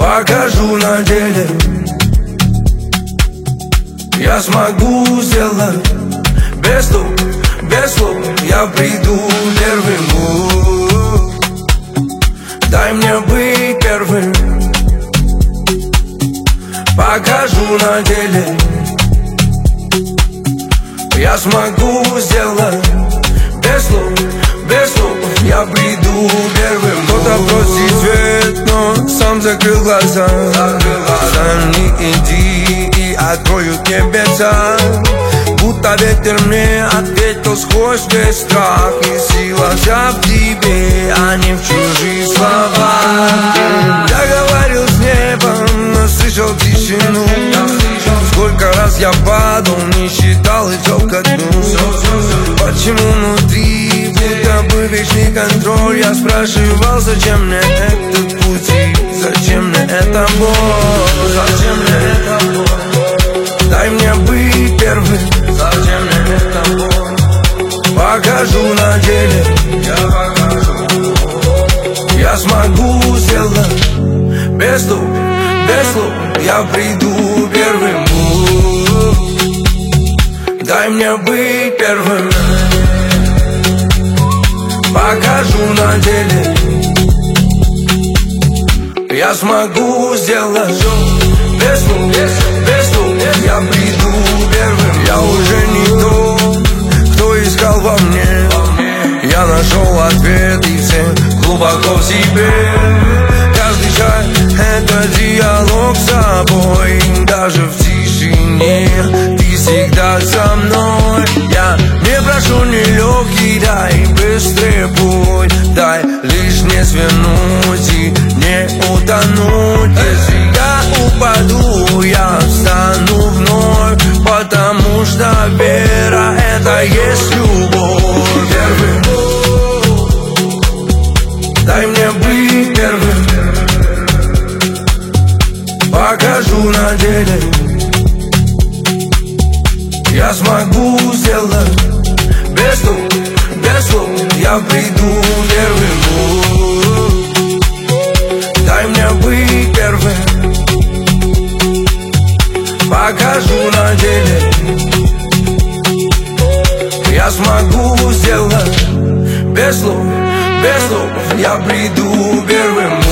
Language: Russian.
покажу на деле. Я смогу сделать без слов я приду первым. Дай мне быть первым, покажу на деле. Я смогу сделать без слов я приду первым. Кто-то просит свет, но сам закрыл глаза. Сами иди и откроют небеса. Будто ветер мне ответил сквозь весь страх. И сила вся в тебе, а не в чужих словах. Я говорил с небом, но слышал тишину. Сколько раз я падал, не считал и шел ко дну. Почему внутри будто бы вечный контроль? Я спрашивал, зачем мне этот путь и зачем мне эта боль? Зачем мне эта боль? Дай мне быть первым. Зачем мне эта боль? Покажу на деле. Я покажу. Я смогу сделать без слов я приду первым. Дай мне быть первым. Покажу на деле. Я смогу сделать без слов я приду первым. Я уже не тот, кто искал во мне. Я нашел ответ и все глубоко в себе. Каждый шаг — это диалог с собой. Даже в тишине ты всегда со мной. Я не прошу нелегкий, дай быстрый путь. Дай лишь не свернуть и не утонуть. Если я упаду, я встану вновь. Потому что вера — это есть любовь. Первым. Дай мне быть первым. Покажу на деле. Я смогу сделать без слов я приду первым. Дай мне быть первым. Покажу на деле. Я смогу сделать без слов я приду первым.